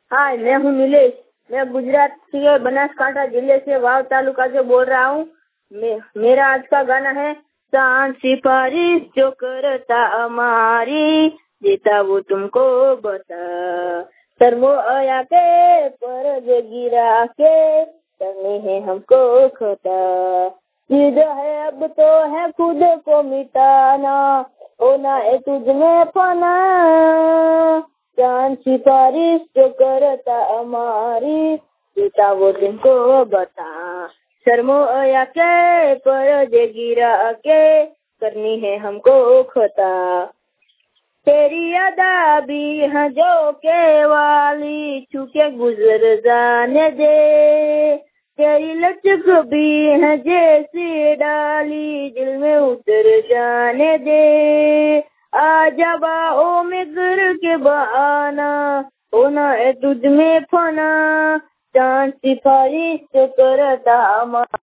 हाँ, मैं हूँ नीलेश। मैं गुजरात के बनासकांठा जिले से वाव तालुका से बोल रहा हूँ। मेरा आज का गाना है, चांद सिफारिश जो करता हमारी, देता वो तुमको बता, शर्मो आया के पर गिरा के, करनी है हमको खता, जिद है अब तो है खुद को मिटाना, होना है तुझ में फना, चांद सिफारिश जो करता हमारी, देता वो तुमको बता, शर्मो आया के पर गिरा के, करनी है हमको खता, तेरी अदा भी है जो के वाली, छूके गुजर जाने दे, तेरी लचक भी है जैसी डाली, दिल में उतर जाने दे, आजा बाहों में गिर के बहाना, होना है तुझ में फना, चांद सिफारिश करता हमारा।